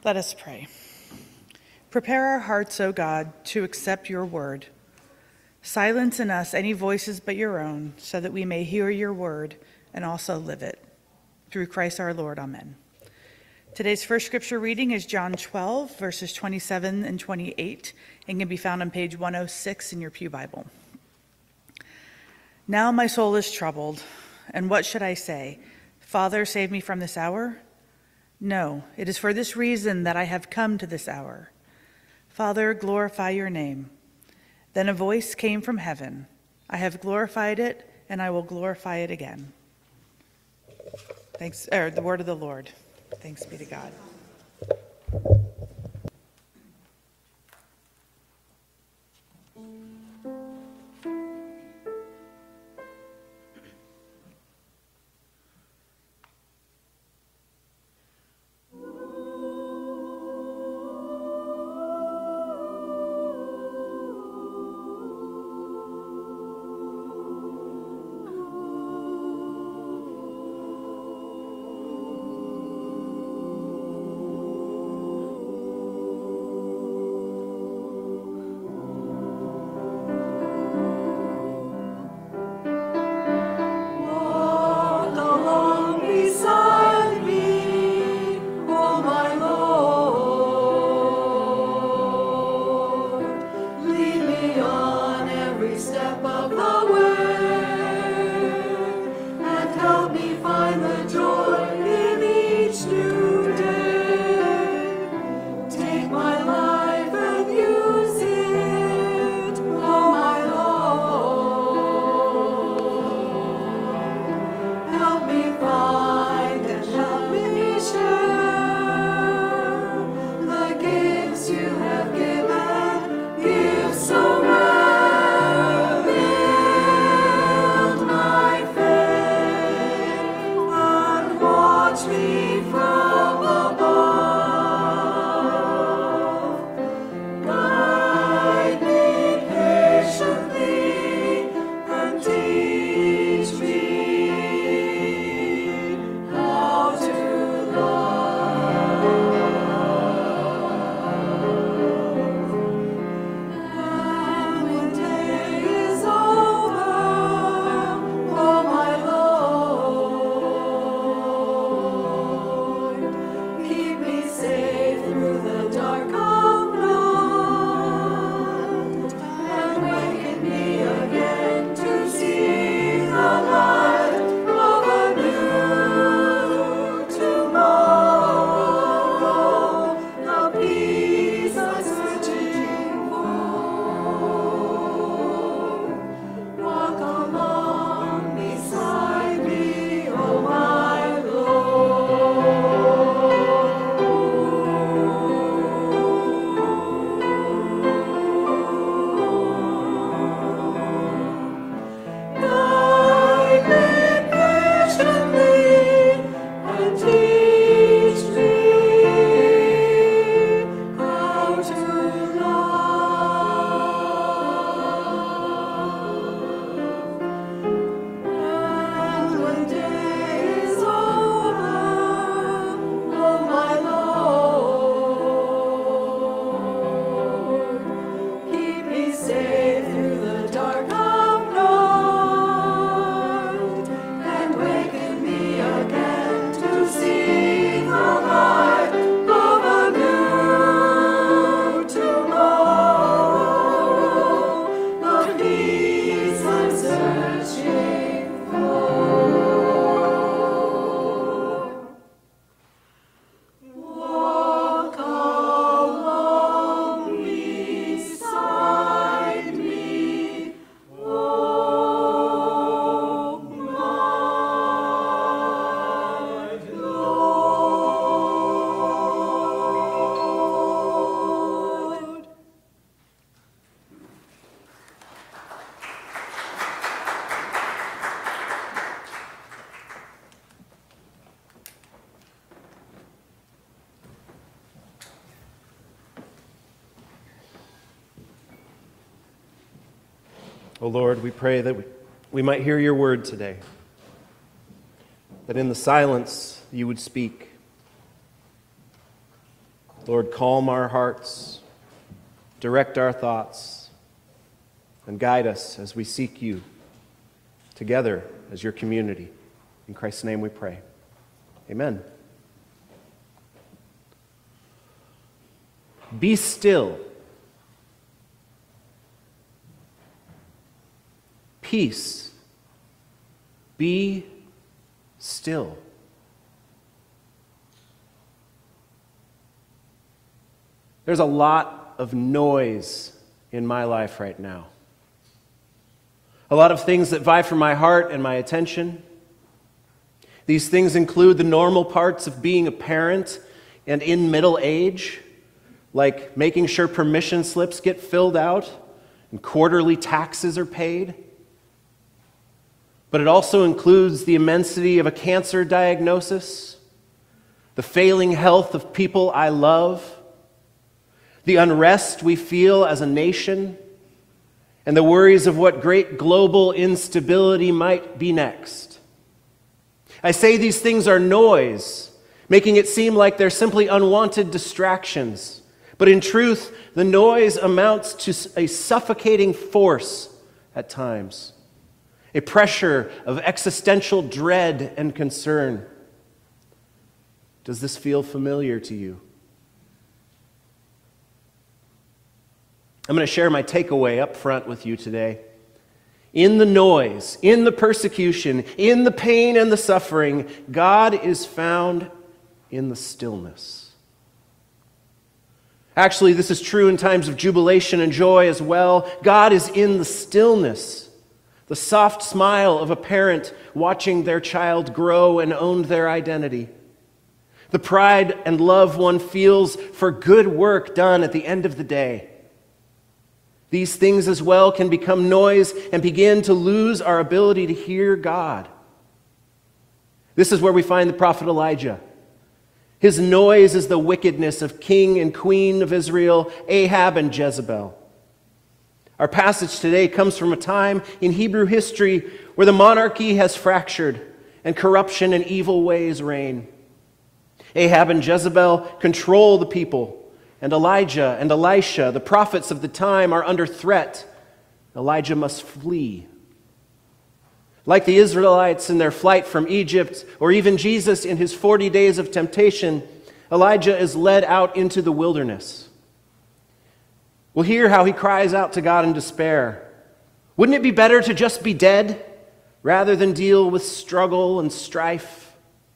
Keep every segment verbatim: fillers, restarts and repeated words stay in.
Let us pray. Prepare our hearts, O God, to accept your word. Silence in us any voices but your own, so that we may hear your word and also live it. Through Christ our Lord, amen. Today's first scripture reading is John twelve, verses twenty-seven and twenty-eight, and can be found on page one oh six in your Pew Bible. Now my soul is troubled, and what should I say? Father, save me from this hour? No, it is for this reason that I have come to this hour. Father, glorify your name. Then a voice came from heaven. I have glorified it, and I will glorify it again. Thanks, er, the word of the Lord. Thanks be to God. O Lord, we pray that we, we might hear your word today, that in the silence you would speak, Lord, calm our hearts, direct our thoughts, and guide us as we seek you together as your community. In Christ's name we pray. Amen. Be still. Peace. Be still. There's a lot of noise in my life right now. A lot of things that vie for my heart and my attention. These things include the normal parts of being a parent and in middle age, like making sure permission slips get filled out and quarterly taxes are paid. But it also includes the immensity of a cancer diagnosis, the failing health of people I love, the unrest we feel as a nation, and the worries of what great global instability might be next. I say these things are noise, making it seem like they're simply unwanted distractions. But in truth, the noise amounts to a suffocating force at times, a pressure of existential dread and concern. Does this feel familiar to you? I'm going to share my takeaway up front with you today. In the noise, in the persecution, in the pain and the suffering, God is found in the stillness. Actually, this is true in times of jubilation and joy as well. God is in the stillness, the soft smile of a parent watching their child grow and own their identity, the pride and love one feels for good work done at the end of the day. These things as well can become noise and begin to lose our ability to hear God. This is where we find the prophet Elijah. His noise is the wickedness of king and queen of Israel, Ahab and Jezebel. Our passage today comes from a time in Hebrew history where the monarchy has fractured and corruption and evil ways reign. Ahab and Jezebel control the people, and Elijah and Elisha, the prophets of the time, are under threat. Elijah must flee. Like the Israelites in their flight from Egypt, or even Jesus in his forty days of temptation, Elijah is led out into the wilderness. We'll hear how he cries out to God in despair. Wouldn't it be better to just be dead rather than deal with struggle and strife?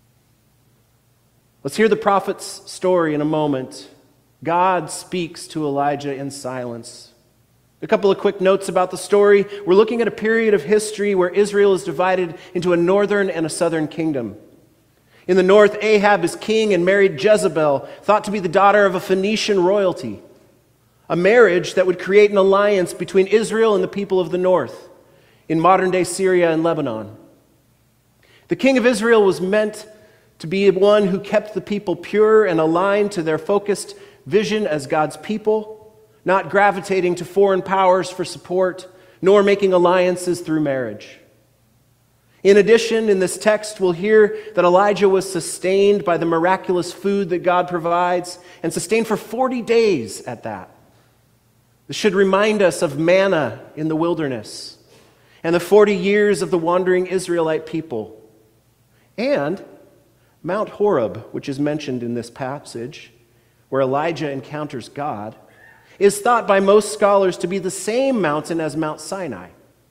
Let's hear the prophet's story in a moment. God speaks to Elijah in silence. A couple of quick notes about the story. We're looking at a period of history where Israel is divided into a northern and a southern kingdom. In the north, Ahab is king and married Jezebel, thought to be the daughter of a Phoenician royalty, a marriage that would create an alliance between Israel and the people of the north in modern-day Syria and Lebanon. The king of Israel was meant to be one who kept the people pure and aligned to their focused vision as God's people, not gravitating to foreign powers for support, nor making alliances through marriage. In addition, in this text, we'll hear that Elijah was sustained by the miraculous food that God provides, and sustained for forty days at that. This should remind us of manna in the wilderness, and the forty years of the wandering Israelite people, and Mount Horeb, which is mentioned in this passage, where Elijah encounters God, is thought by most scholars to be the same mountain as Mount Sinai.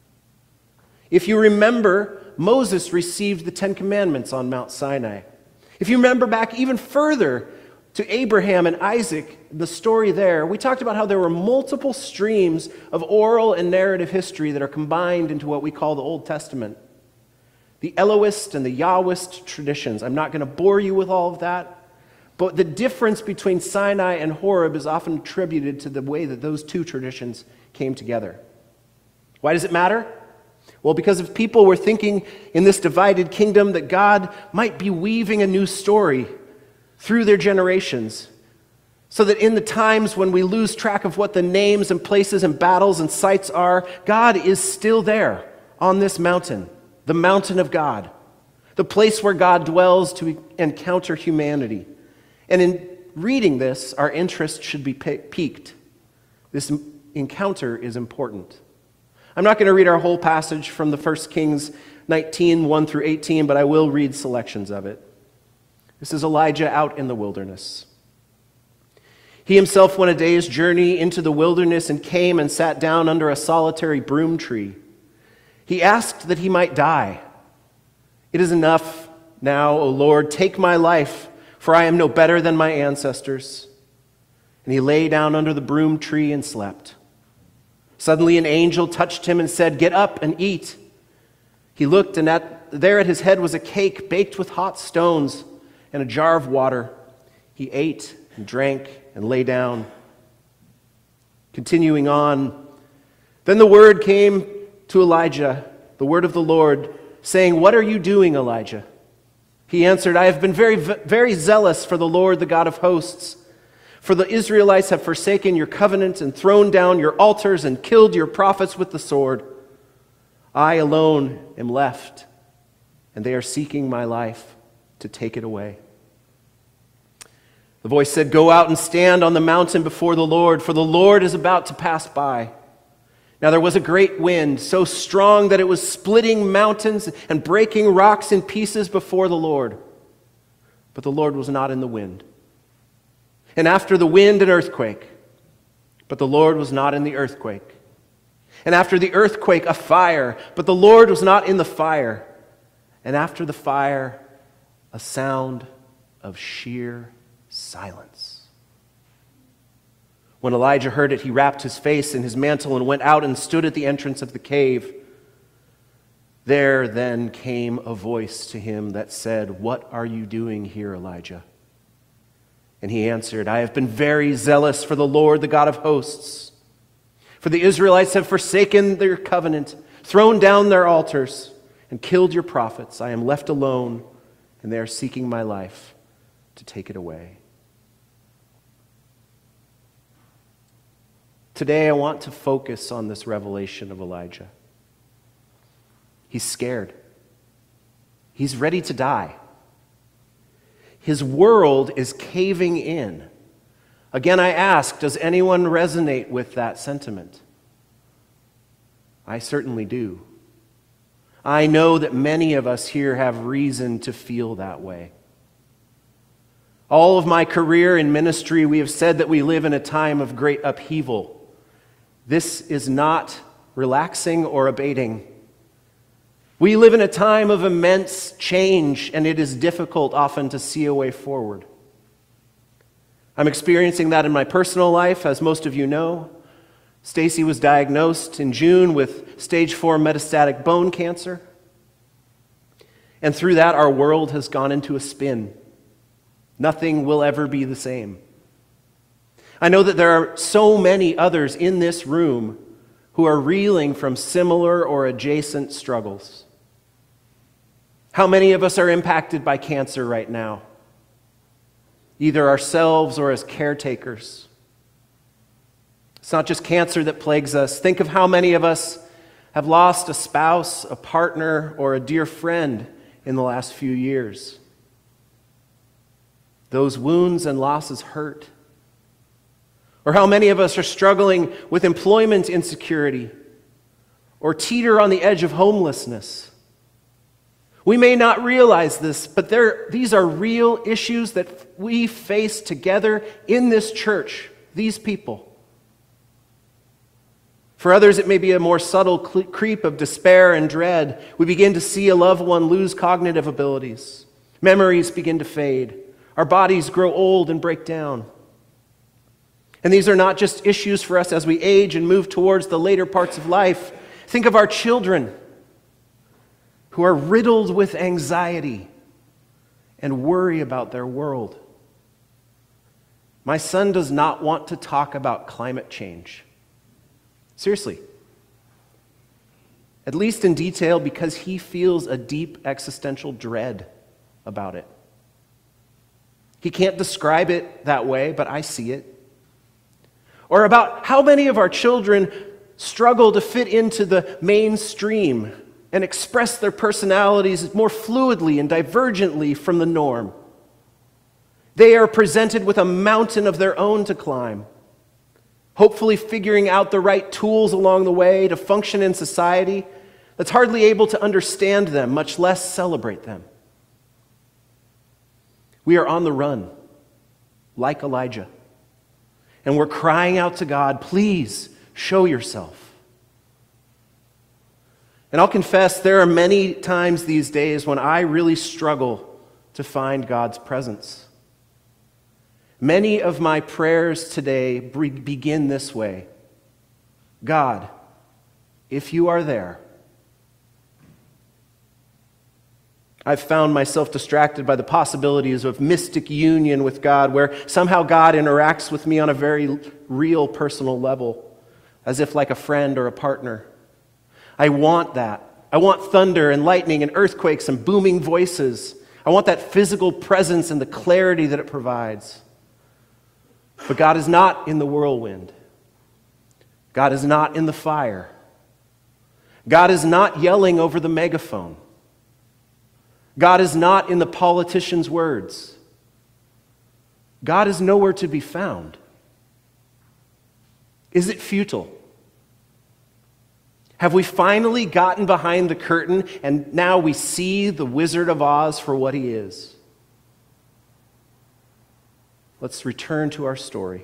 If you remember, Moses received the Ten Commandments on Mount Sinai. If you remember back even further to Abraham and Isaac, the story there, we talked about how there were multiple streams of oral and narrative history that are combined into what we call the Old Testament. The Elohist and the Yahwist traditions. I'm not going to bore you with all of that. But the difference between Sinai and Horeb is often attributed to the way that those two traditions came together. Why does it matter? Well, because if people were thinking in this divided kingdom that God might be weaving a new story through their generations, so that in the times when we lose track of what the names and places and battles and sites are, God is still there on this mountain, the mountain of God, the place where God dwells to encounter humanity. And in reading this, our interest should be piqued. This encounter is important. I'm not going to read our whole passage from the First Kings nineteen, one through eighteen, but I will read selections of it. This is Elijah out in the wilderness. He himself went a day's journey into the wilderness and came and sat down under a solitary broom tree. He asked that he might die. "It is enough now, O Lord, take my life, for I am no better than my ancestors." And he lay down under the broom tree and slept. Suddenly an angel touched him and said, "Get up and eat." He looked, and at, there at his head was a cake baked with hot stones and a jar of water. He ate and drank and lay down. Continuing on, then the word came to Elijah, the word of the Lord, saying, "What are you doing, Elijah?" He answered, "I have been very, very zealous for the Lord, the God of hosts. For the Israelites have forsaken your covenant and thrown down your altars and killed your prophets with the sword. I alone am left, and they are seeking my life to take it away." The voice said, "Go out and stand on the mountain before the Lord, for the Lord is about to pass by." Now there was a great wind, so strong that it was splitting mountains and breaking rocks in pieces before the Lord. But the Lord was not in the wind. And after the wind, an earthquake. But the Lord was not in the earthquake. And after the earthquake, a fire. But the Lord was not in the fire. And after the fire, a sound of sheer silence. When Elijah heard it, he wrapped his face in his mantle and went out and stood at the entrance of the cave. There then came a voice to him that said, "What are you doing here, Elijah?" And he answered, "I have been very zealous for the Lord, the God of hosts. For the Israelites have forsaken their covenant, thrown down their altars, and killed your prophets. I am left alone, and they are seeking my life to take it away." Today I want to focus on this revelation of Elijah. He's scared. He's ready to die. His world is caving in. Again, I ask, does anyone resonate with that sentiment? I certainly do. I know that many of us here have reason to feel that way. All of my career in ministry, we have said that we live in a time of great upheaval. This is not relaxing or abating. We live in a time of immense change, and it is difficult often to see a way forward. I'm experiencing that in my personal life, as most of you know. Stacy was diagnosed in June with stage four metastatic bone cancer. And through that, our world has gone into a spin. Nothing will ever be the same. I know that there are so many others in this room who are reeling from similar or adjacent struggles. How many of us are impacted by cancer right now? Either ourselves or as caretakers. It's not just cancer that plagues us. Think of how many of us have lost a spouse, a partner, or a dear friend in the last few years. Those wounds and losses hurt. Or how many of us are struggling with employment insecurity or teeter on the edge of homelessness. We may not realize this, but there, these are real issues that we face together in this church, these people. For others, it may be a more subtle creep of despair and dread. We begin to see a loved one lose cognitive abilities. Memories begin to fade. Our bodies grow old and break down. And these are not just issues for us as we age and move towards the later parts of life. Think of our children who are riddled with anxiety and worry about their world. My son does not want to talk about climate change. Seriously. At least in detail, because he feels a deep existential dread about it. He can't describe it that way, but I see it. Or about how many of our children struggle to fit into the mainstream and express their personalities more fluidly and divergently from the norm. They are presented with a mountain of their own to climb, hopefully figuring out the right tools along the way to function in society that's hardly able to understand them, much less celebrate them. We are on the run, like Elijah, and we're crying out to God, please show yourself. And I'll confess, there are many times these days when I really struggle to find God's presence. Many of my prayers today begin this way: God, if you are there. I've found myself distracted by the possibilities of mystic union with God, where somehow God interacts with me on a very real personal level, as if like a friend or a partner. I want that. I want thunder and lightning and earthquakes and booming voices. I want that physical presence and the clarity that it provides. But God is not in the whirlwind. God is not in the fire. God is not yelling over the megaphone. God is not in the politician's words. God is nowhere to be found. Is it futile? Have we finally gotten behind the curtain and now we see the Wizard of Oz for what he is? Let's return to our story.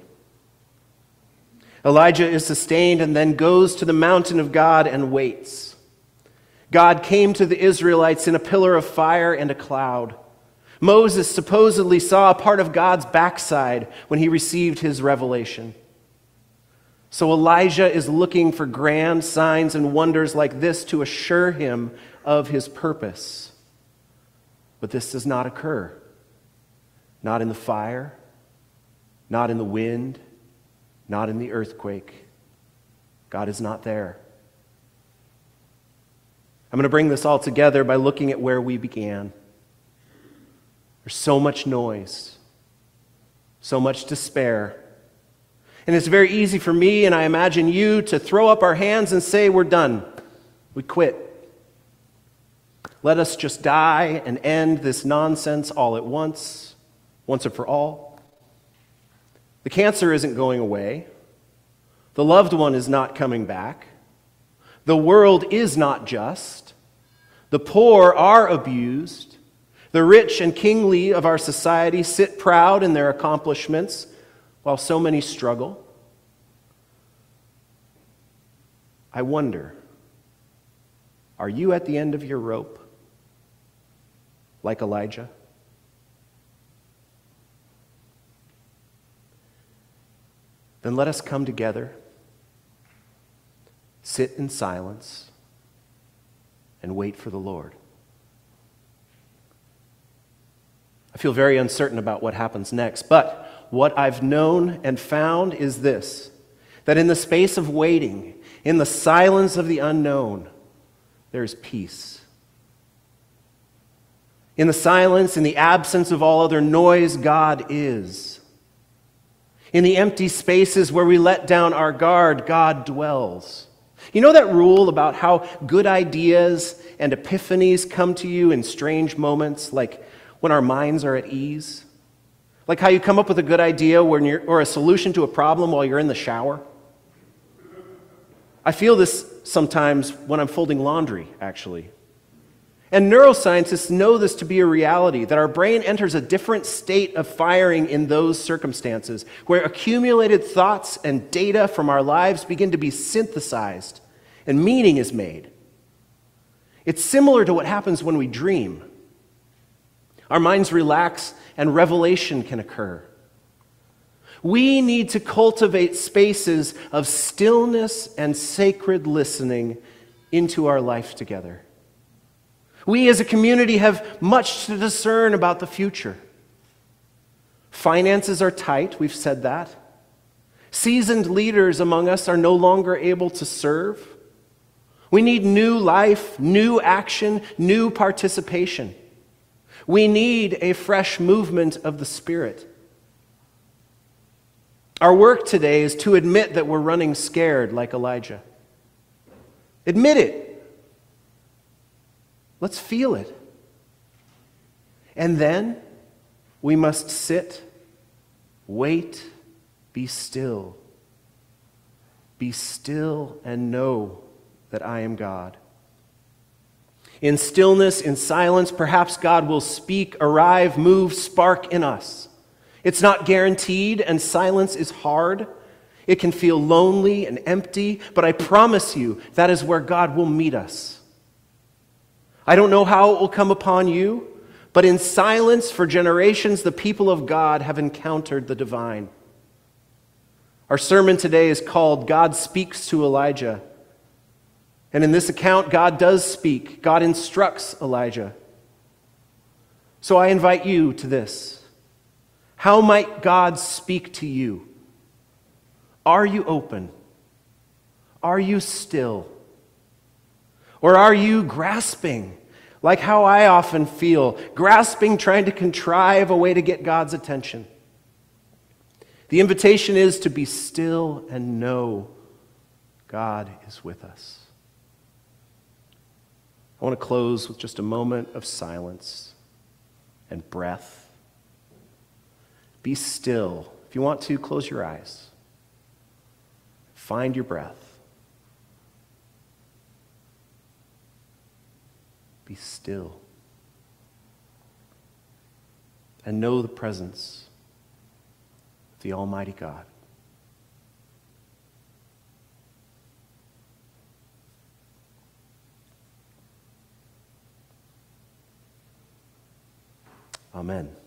Elijah is sustained and then goes to the mountain of God and waits. God came to the Israelites in a pillar of fire and a cloud. Moses supposedly saw a part of God's backside when he received his revelation. So Elijah is looking for grand signs and wonders like this to assure him of his purpose. But this does not occur. Not in the fire, not in the wind, not in the earthquake. God is not there. I'm going to bring this all together by looking at where we began. There's so much noise, so much despair. And it's very easy for me, and I imagine you, to throw up our hands and say, we're done. We quit. Let us just die and end this nonsense all at once, once and for all. The cancer isn't going away. The loved one is not coming back. The world is not just. The poor are abused. The rich and kingly of our society sit proud in their accomplishments, while so many struggle. I wonder, are you at the end of your rope, like Elijah? Then let us come together, sit in silence, and wait for the Lord. I feel very uncertain about what happens next, but what I've known and found is this, that in the space of waiting, in the silence of the unknown, there is peace. In the silence, in the absence of all other noise, God is. In the empty spaces where we let down our guard, God dwells. You know that rule about how good ideas and epiphanies come to you in strange moments, like when our minds are at ease? Like how you come up with a good idea when you're, or a solution to a problem while you're in the shower? I feel this sometimes when I'm folding laundry, actually. And neuroscientists know this to be a reality, that our brain enters a different state of firing in those circumstances, where accumulated thoughts and data from our lives begin to be synthesized and meaning is made. It's similar to what happens when we dream. Our minds relax and revelation can occur. We need to cultivate spaces of stillness and sacred listening into our life together. We as a community have much to discern about the future. Finances are tight, we've said that. Seasoned leaders among us are no longer able to serve. We need new life, new action, new participation. We need a fresh movement of the Spirit. Our work today is to admit that we're running scared like Elijah. Admit it. Let's feel it. And then, We must sit, wait, be still. Be still and know that I am God. In stillness, in silence, perhaps God will speak, arrive, move, spark in us. It's not guaranteed, and silence is hard. It can feel lonely and empty, but I promise you that is where God will meet us. I don't know how it will come upon you, but in silence for generations, the people of God have encountered the divine. Our sermon today is called God Speaks to Elijah. And in this account, God does speak. God instructs Elijah. So I invite you to this. How might God speak to you? Are you open? Are you still? Or are you grasping, like how I often feel, grasping, trying to contrive a way to get God's attention? The invitation is to be still and know God is with us. I want to close with just a moment of silence and breath. Be still. If you want to, close your eyes. Find your breath. Be still. And know the presence of the Almighty God. Amen.